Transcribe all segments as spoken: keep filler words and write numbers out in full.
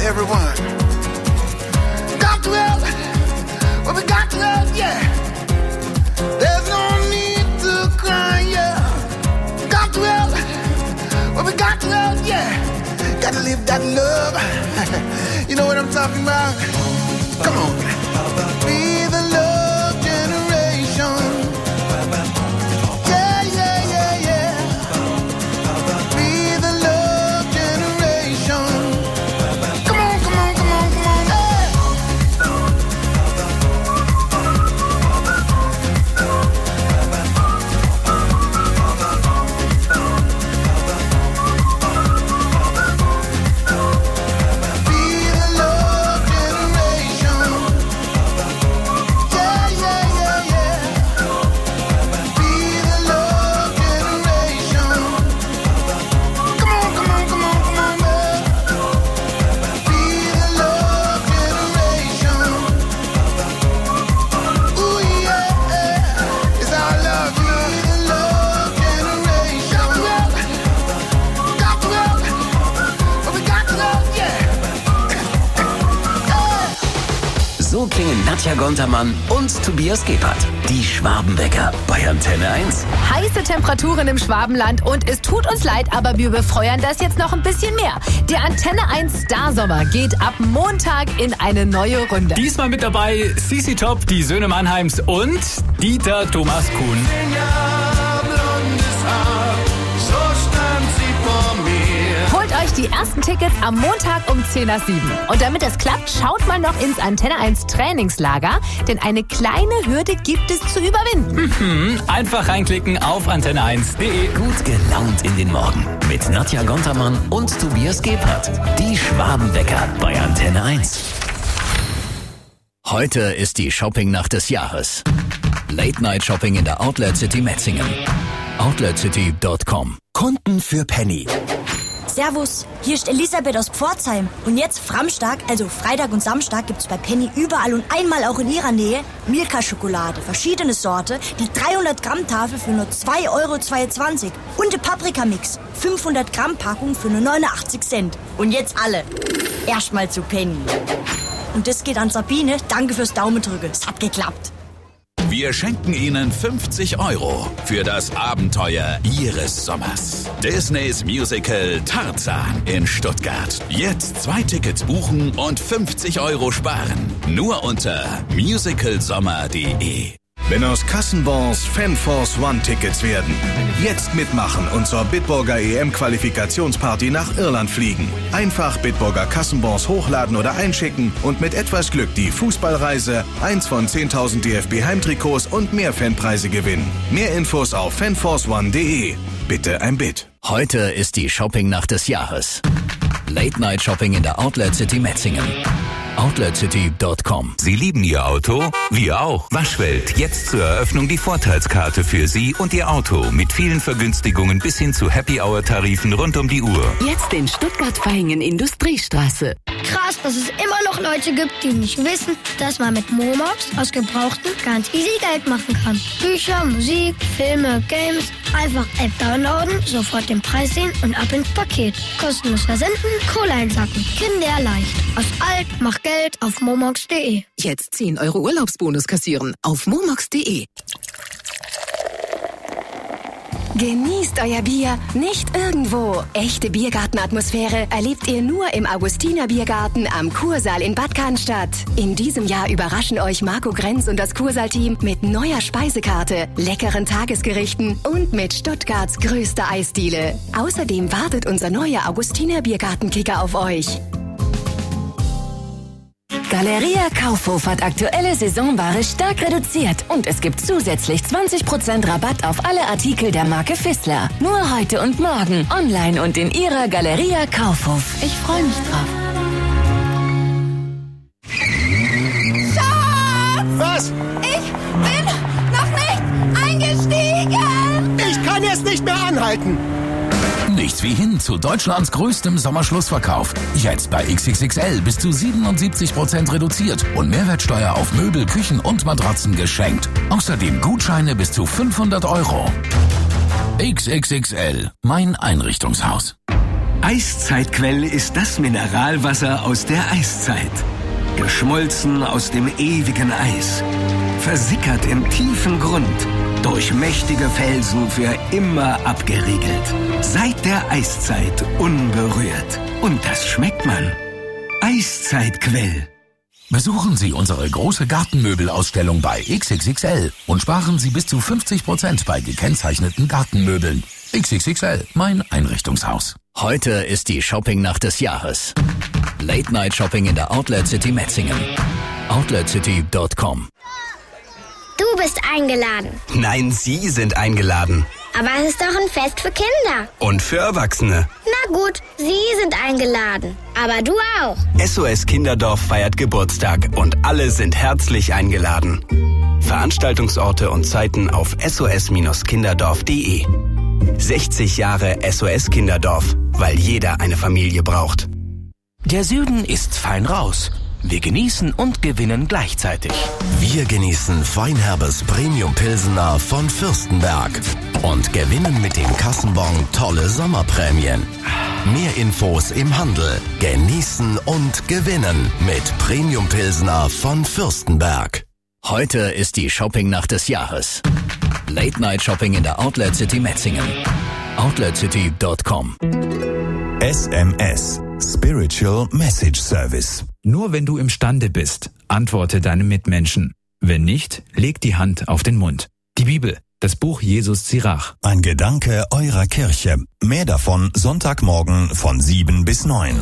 everyone. Got to help, well we got to help, yeah. There's no need to cry, yeah. Got to help, well we got to help, yeah. Gotta live that love, you know what I'm talking about? Come on, be the love generation. Yeah, yeah, yeah, yeah. Be the love generation. Come on, come on, come on, come on, hey. Be the love generation. Yeah, yeah, yeah, yeah. Be the love generation. Come on, come on, come on, come on, man. Be the love generation. Ooh, yeah. It's our love. Be the love generation. Got to help. Got to help. But we got to help, yeah. So klingen Nadja Gontermann und Tobias Gebhardt. Die Schwabenwecker bei Antenne eins. Heiße Temperaturen im Schwabenland und es tut uns leid, aber wir befeuern das jetzt noch ein bisschen mehr. Der Antenne eins Starsommer geht ab Montag in eine neue Runde. Diesmal mit dabei C C Top, die Söhne Mannheims und Dieter Thomas Kuhn. Holt euch die ersten Tickets am Montag um zehn nach sieben. Und damit es klappt, schaut mal noch ins Antenne eins Trainingslager, denn eine kleine Hürde gibt es zu überwinden. Hm, einfach reinklicken auf antenne eins punkt de. Gut gelaunt in den Morgen mit Nadja Gontermann und Tobias Gebhardt. Die Schwabenwecker bei Antenne eins. Heute ist die Shoppingnacht des Jahres. Late-Night-Shopping in der Outlet City Metzingen. outlet city punkt com. Kunden für Penny. Servus, hier ist Elisabeth aus Pforzheim. Und jetzt Framstag, also Freitag und Samstag, gibt's bei Penny überall und einmal auch in ihrer Nähe Milka-Schokolade, verschiedene Sorte, die dreihundert Gramm Tafel für nur zwei Euro zweiundzwanzig und die Paprika-Mix, fünfhundert Gramm Packung für nur neunundachtzig Cent. Und jetzt alle, erstmal zu Penny. Und das geht an Sabine, danke fürs Daumendrücken, es hat geklappt. Wir schenken Ihnen fünfzig Euro für das Abenteuer Ihres Sommers. Disneys Musical Tarzan in Stuttgart. Jetzt zwei Tickets buchen und fünfzig Euro sparen. Nur unter musicalsommer punkt de. Wenn aus Kassenbons Fanforce One-Tickets werden. Jetzt mitmachen und zur Bitburger E M-Qualifikationsparty nach Irland fliegen. Einfach Bitburger Kassenbons hochladen oder einschicken und mit etwas Glück die Fußballreise, eins von zehntausend D F B-Heimtrikots und mehr Fanpreise gewinnen. Mehr Infos auf fanforce one punkt de. Bitte ein Bit. Heute ist die Shoppingnacht des Jahres. Late-Night-Shopping in der Outlet City Metzingen. outlet city punkt com. Sie lieben Ihr Auto? Wir auch. Waschwelt, jetzt zur Eröffnung die Vorteilskarte für Sie und Ihr Auto mit vielen Vergünstigungen bis hin zu Happy-Hour-Tarifen rund um die Uhr. Jetzt in Stuttgart-Vaihingen Industriestraße. Krass, dass es immer noch Leute gibt, die nicht wissen, dass man mit Momox aus Gebrauchten ganz easy Geld machen kann. Bücher, Musik, Filme, Games, einfach App downloaden, sofort den Preis sehen und ab ins Paket. Kostenlos versenden, Kohle einsacken. Kinderleicht. Aus alt, mach Geld auf momox punkt de. Jetzt zehn Euro Urlaubsbonus kassieren auf momox punkt de. Genießt euer Bier nicht irgendwo. Echte Biergartenatmosphäre erlebt ihr nur im Augustiner Biergarten am Kursaal in Bad Cannstatt. In diesem Jahr überraschen euch Marco Grenz und das Kursaal-Team mit neuer Speisekarte, leckeren Tagesgerichten und mit Stuttgarts größter Eisdiele. Außerdem wartet unser neuer Augustiner Biergartenkicker auf euch. Galeria Kaufhof hat aktuelle Saisonware stark reduziert und es gibt zusätzlich zwanzig Prozent Rabatt auf alle Artikel der Marke Fissler. Nur heute und morgen, online und in Ihrer Galeria Kaufhof. Ich freue mich drauf. Schatz! Was? Ich bin noch nicht eingestiegen! Ich kann jetzt nicht mehr anhalten! Nichts wie hin zu Deutschlands größtem Sommerschlussverkauf. Jetzt bei X X X L bis zu siebenundsiebzig Prozent reduziert und Mehrwertsteuer auf Möbel, Küchen und Matratzen geschenkt. Außerdem Gutscheine bis zu fünfhundert Euro. X X X L, mein Einrichtungshaus. Eiszeitquell ist das Mineralwasser aus der Eiszeit. Geschmolzen aus dem ewigen Eis. Versickert im tiefen Grund. Durch mächtige Felsen für immer abgeriegelt. Seit der Eiszeit unberührt. Und das schmeckt man. Eiszeitquell. Besuchen Sie unsere große Gartenmöbelausstellung bei X X X L und sparen Sie bis zu fünfzig Prozent bei gekennzeichneten Gartenmöbeln. X X X L, mein Einrichtungshaus. Heute ist die Shoppingnacht des Jahres. Late Night Shopping in der Outlet City Metzingen. outlet city dot com. Du bist eingeladen. Nein, Sie sind eingeladen. Aber es ist doch ein Fest für Kinder. Und für Erwachsene. Na gut, Sie sind eingeladen. Aber du auch. S O S Kinderdorf feiert Geburtstag und alle sind herzlich eingeladen. Veranstaltungsorte und Zeiten auf s o s kinderdorf punkt d e. sechzig Jahre S O S Kinderdorf, weil jeder eine Familie braucht. Der Süden ist fein raus. Wir genießen und gewinnen gleichzeitig. Wir genießen feinherbes Premium-Pilsener von Fürstenberg und gewinnen mit dem Kassenbon tolle Sommerprämien. Mehr Infos im Handel. Genießen und gewinnen mit Premium-Pilsener von Fürstenberg. Heute ist die Shoppingnacht des Jahres. Late Night Shopping in der Outlet City Metzingen. outlet city dot com. S M S. Spiritual Message Service. Nur wenn du imstande bist, antworte deinem Mitmenschen. Wenn nicht, leg die Hand auf den Mund. Die Bibel, das Buch Jesus Sirach. Ein Gedanke eurer Kirche. Mehr davon Sonntagmorgen von sieben bis neun.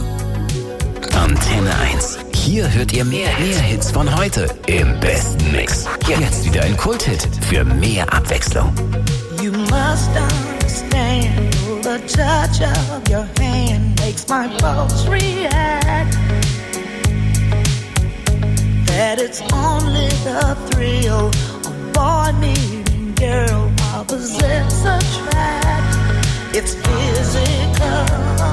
Antenne eins. Hier hört ihr mehr, mehr Hits von heute im besten Mix. Jetzt wieder ein Kulthit für mehr Abwechslung. You must understand, the touch of your hand makes my pulse react. That it's only the thrill of boy meeting girl opposites attract. It's physical,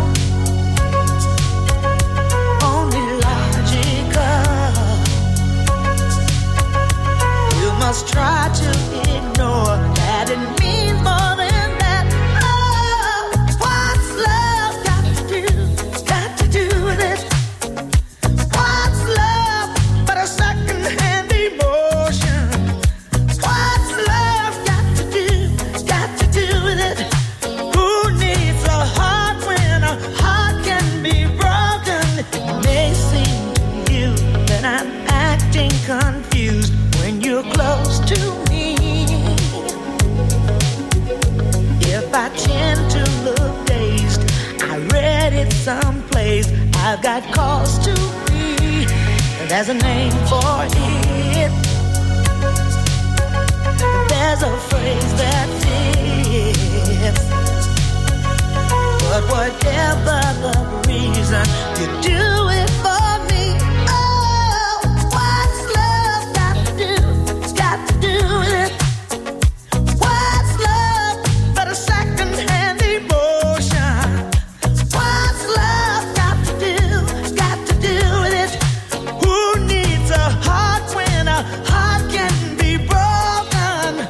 only logical. You must try to ignore that it means more than that. Oh, what's love got to do? Got to do with it. What's love but a second-hand emotion? What's love got to do? Got to do with it. Who needs a heart when a heart can be broken? It may seem to you that I'm acting confused when you're close to me. If I tend to look dazed, I read it someplace. I've got cause to be. There's a name for it. There's a phrase that fits. But whatever the reason, you do it for me. Oh, what's love got to do? Got to do with it. What's love but a second-hand emotion? What's love got to do? Got to do with it. Who needs a heart when a heart can be broken?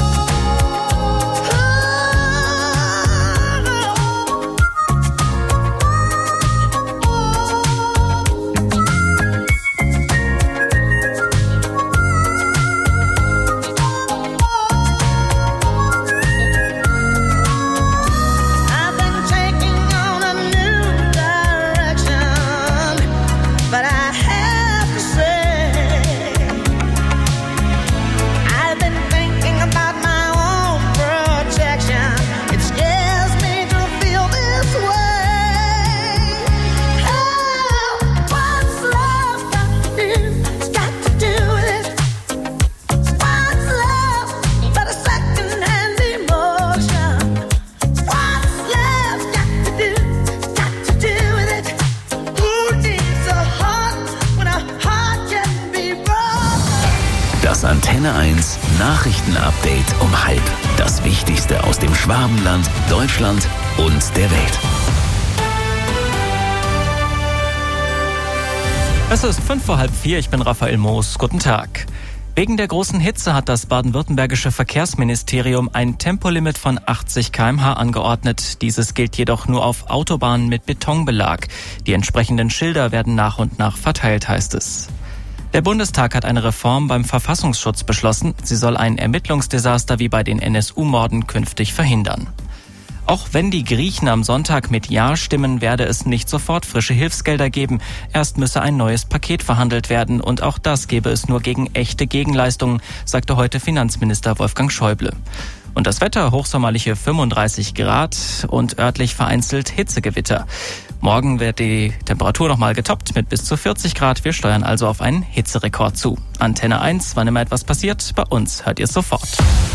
I've been taking on a new direction, but I have to say, I've been thinking about my own protection. It scares me to feel this way. Oh, what's love got to do? Got to do with it. What's love but a second-hand emotion? What's love got to do? Got to do with it. Who needs a heart when a heart can be broken? Das Antenne eins Nachrichtenupdate um halb. Das Wichtigste aus dem Schwabenland, Deutschland und der Welt. Es ist fünf vor halb vier, ich bin Raphael Moos. Guten Tag. Wegen der großen Hitze hat das baden-württembergische Verkehrsministerium ein Tempolimit von achtzig Kilometer pro Stunde angeordnet. Dieses gilt jedoch nur auf Autobahnen mit Betonbelag. Die entsprechenden Schilder werden nach und nach verteilt, heißt es. Der Bundestag hat eine Reform beim Verfassungsschutz beschlossen. Sie soll ein Ermittlungsdesaster wie bei den N S U-Morden künftig verhindern. Auch wenn die Griechen am Sonntag mit Ja stimmen, werde es nicht sofort frische Hilfsgelder geben. Erst müsse ein neues Paket verhandelt werden und auch das gebe es nur gegen echte Gegenleistungen, sagte heute Finanzminister Wolfgang Schäuble. Und das Wetter, hochsommerliche fünfunddreißig Grad und örtlich vereinzelt Hitzegewitter. Morgen wird die Temperatur nochmal getoppt mit bis zu vierzig Grad. Wir steuern also auf einen Hitzerekord zu. Antenne eins, wann immer etwas passiert, bei uns hört ihr es sofort.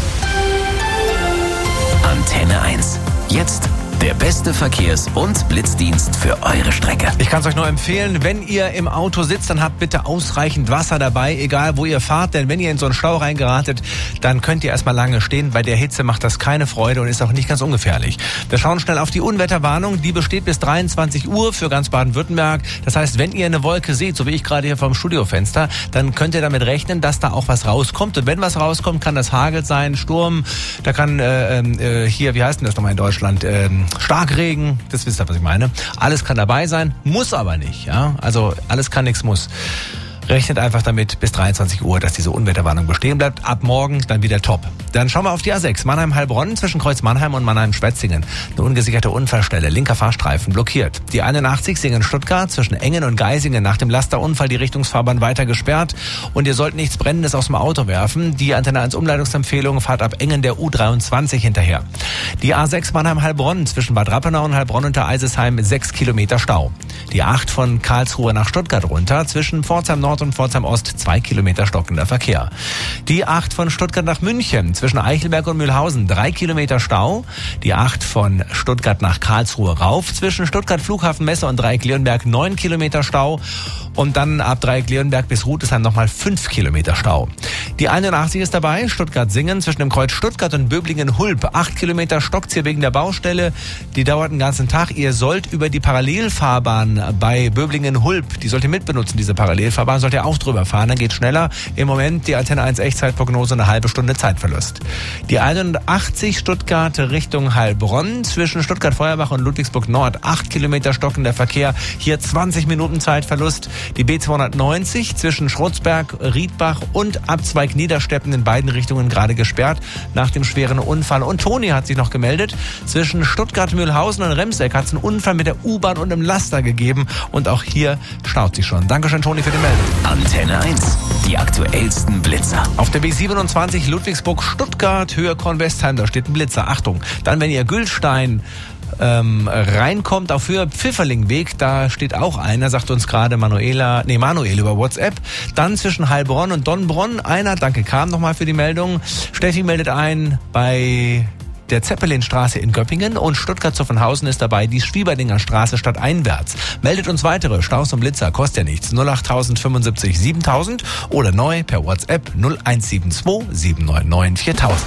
Antenne eins. Jetzt der beste Verkehrs- und Blitzdienst für eure Strecke. Ich kann es euch nur empfehlen, wenn ihr im Auto sitzt, dann habt bitte ausreichend Wasser dabei, egal wo ihr fahrt. Denn wenn ihr in so einen Stau reingeratet, dann könnt ihr erstmal lange stehen. Bei der Hitze macht das keine Freude und ist auch nicht ganz ungefährlich. Wir schauen schnell auf die Unwetterwarnung. Die besteht bis dreiundzwanzig Uhr für ganz Baden-Württemberg. Das heißt, wenn ihr eine Wolke seht, so wie ich gerade hier vom Studiofenster, dann könnt ihr damit rechnen, dass da auch was rauskommt. Und wenn was rauskommt, kann das Hagel sein, Sturm, da kann äh, äh, hier, wie heißt denn das nochmal in Deutschland, äh, Starkregen, das wisst ihr, was ich meine. Alles kann dabei sein, muss aber nicht. Ja? Also alles kann, nichts muss. Rechnet einfach damit bis dreiundzwanzig Uhr, dass diese Unwetterwarnung bestehen bleibt. Ab morgen dann wieder top. Dann schauen wir auf die A sechs. Mannheim-Heilbronn zwischen Kreuz Mannheim und Mannheim-Schwetzingen. Eine ungesicherte Unfallstelle. Linker Fahrstreifen blockiert. Die einundachtzig Singen-Stuttgart zwischen Engen und Geisingen. Nach dem Lasterunfall die Richtungsfahrbahn weiter gesperrt. Und ihr sollt nichts Brennendes aus dem Auto werfen. Die Antenne eins Umleitungsempfehlung, fahrt ab Engen der U dreiundzwanzig hinterher. Die A sechs Mannheim-Heilbronn zwischen Bad Rappenau und Heilbronn unter Eisesheim sechs Kilometer Stau. Die acht von Karlsruhe nach Stuttgart runter zwischen Pforzheim Nord und Pforzheim Ost zwei Kilometer stockender Verkehr. Die acht von Stuttgart nach München zwischen Eichelberg und Mühlhausen drei Kilometer Stau. Die acht von Stuttgart nach Karlsruhe rauf zwischen Stuttgart Flughafen Messe und Dreieck-Leonberg neun Kilometer Stau. Und dann ab Dreieck-Leonberg bis Rudesheim nochmal fünf Kilometer Stau. Die einundachtzig ist dabei, Stuttgart-Singen zwischen dem Kreuz Stuttgart und Böblingen-Hulp. acht Kilometer stockt's hier wegen der Baustelle. Die dauert den ganzen Tag. Ihr sollt über die Parallelfahrbahn bei Böblingen-Hulp, die sollt ihr mitbenutzen, diese Parallelfahrbahn, sollt ihr auch drüber fahren, dann geht schneller. Im Moment die Antenne eins Echtzeitprognose eine halbe Stunde Zeitverlust. Die einundachtzig Stuttgart Richtung Heilbronn zwischen Stuttgart-Feuerbach und Ludwigsburg Nord. acht Kilometer stockender Verkehr. Hier zwanzig Minuten Zeitverlust. Die B zweihundertneunzig zwischen Schrutzberg, Riedbach und Abzweig Niedersteppen in beiden Richtungen gerade gesperrt nach dem schweren Unfall. Und Toni hat sich noch gemeldet. Zwischen Stuttgart-Mühlhausen und Remseck hat es einen Unfall mit der U-Bahn und einem Laster gegeben. Und auch hier staut sich schon. Dankeschön, Toni, für die Meldung. Antenne eins, die aktuellsten Blitzer. Auf der B siebenundzwanzig Ludwigsburg-Stuttgart, Höhe Kornwestheim, da steht ein Blitzer. Achtung, dann wenn ihr Gülstein ähm, reinkommt auf Höhe Pfifferlingweg, da steht auch einer, sagt uns gerade Manuela, nee, Manuel über WhatsApp. Dann zwischen Heilbronn und Donnbronn einer, danke Kam nochmal für die Meldung. Steffi meldet ein bei der Zeppelinstraße in Göppingen und Stuttgart-Zuffenhausen ist dabei die Schwieberdinger Straße stadteinwärts. Meldet uns weitere Staus und Blitzer, kostet ja nichts. null acht fünfundsiebzig siebentausend oder neu per WhatsApp null eins sieben zwei sieben neun neun viertausend.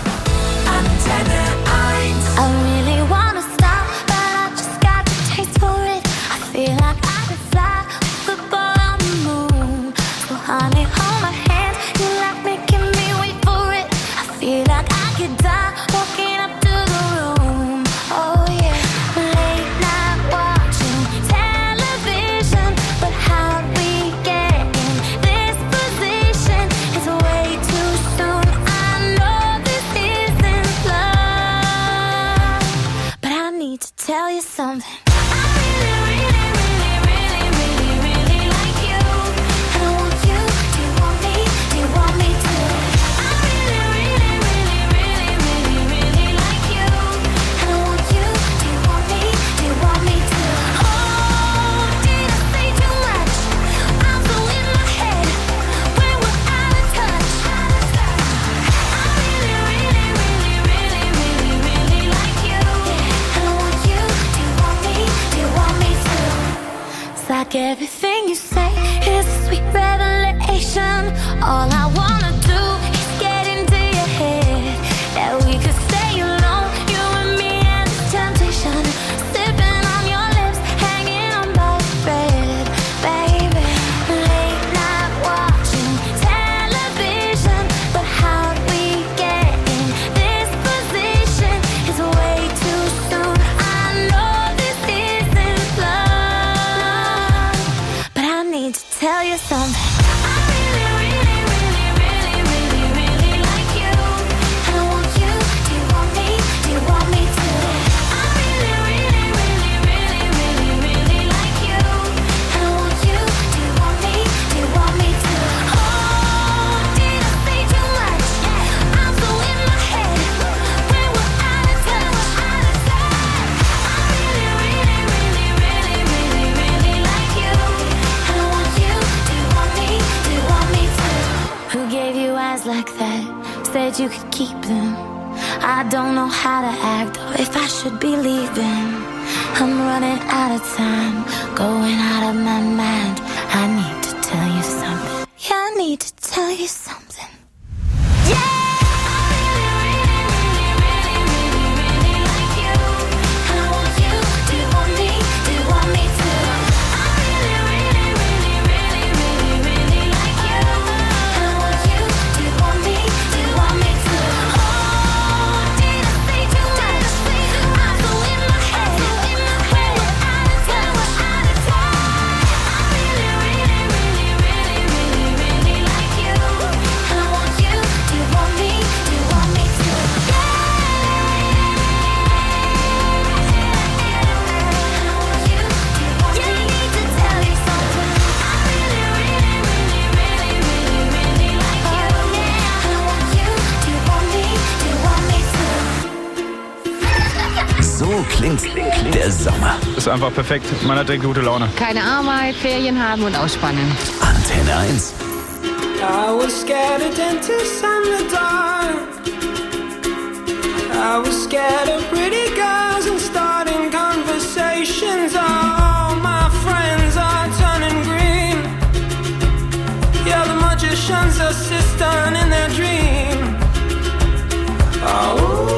Antenne eins. I really wanna stop, but I just got the taste for it. I feel like I could fly, could go on the moon. So honey, hold my hand, you like making me wait for it. I feel like I could die, walking up to the room. Oh yeah, late night watching television, but how we get in this position is way too soon. I know this isn't love, but I need to tell you something. Like everything you say is a sweet revelation. All I wanna do is get into your head. That we could stay alone, you and me and the temptation. Sipping on your lips, hanging on by a thread, baby. Late night watching television. said you could keep them. I don't know how to act or if I should be leaving. I'm running out of time, going out of my mind. I need to tell you something. Yeah, I need to tell you something. Yeah! So klingt der Sommer. Ist einfach perfekt. Man hat direkt gute Laune. Keine Arbeit, Ferien haben und ausspannen. Antenne eins. I was scared of dentists and the dark. I was scared of pretty girls and starting conversations. All my friends are turning green. Yeah, the magician's assistant in their dream. Oh.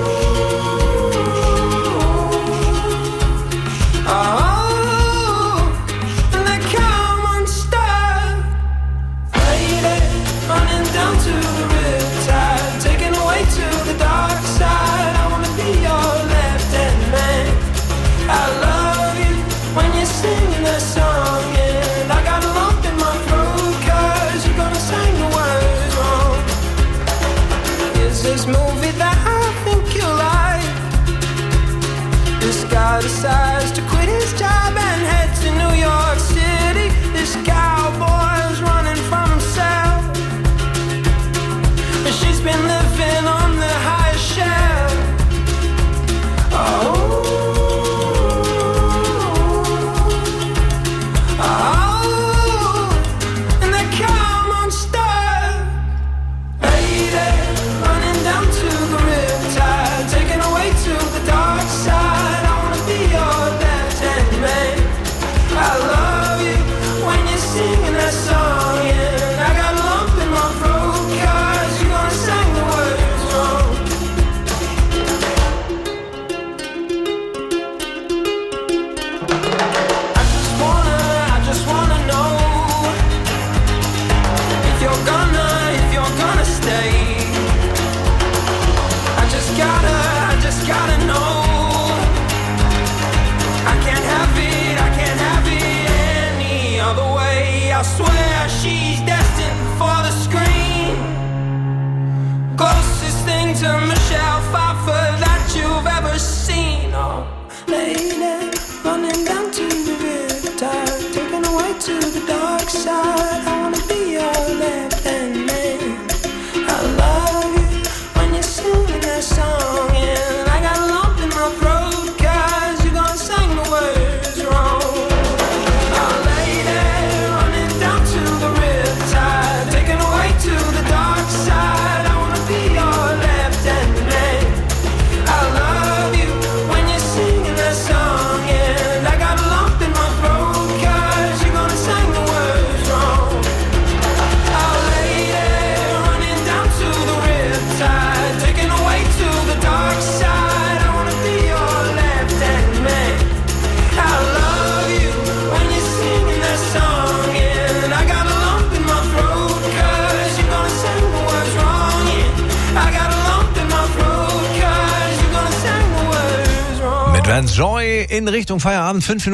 Oh, and they come unstuck, lady, running down to the riptide, taken away to the dark side. I wanna be your left-hand man. I love you when you're singing that song, and I got a lump in my throat 'cause you're gonna sing the words wrong. Is this movie that I think you like? This guy decides to quit his job and head to New York City. This cowboy's running from himself, and she's been living on the highest shelf. Oh, oh, and they come unstuck, lady, running down to the riptide, taken away to the dark side. I love you when you're singing that song, and I got a lump in my throat 'cause you're gonna sing the words wrong. I just wanna, I just wanna know if you're gonna, if you're gonna stay. I just gotta, I just gotta know. I can't have it, I can't have it any other way. I swear she's destined for the screen. Closest thing to Michelle Pfeiffer that you've ever seen. Oh, lady, running down to the riptide, taken away to the dark side. I wanna be your left-hand man. I love you when you're singing that song, and I got a lump in my throat 'cause you're gonna sing the words wrong. Oh, lady, running down to the riptide, taken away to the dark side. I wanna be your left-hand man. I love you when you're singing that song, and I got a lump in my throat 'cause you're gonna sing the words wrong. Oh, lady, running down to the riptide, taken away to the dark side. I wanna be your left-hand man. I love you when you're singing that song, and I got a lump in my throat 'cause you're gonna sing the words wrong. Yeah, I got a lump in my throat 'cause you're gonna sing the words wrong. Mit Vance Joy in Richtung Feierabend. Fünf Minuten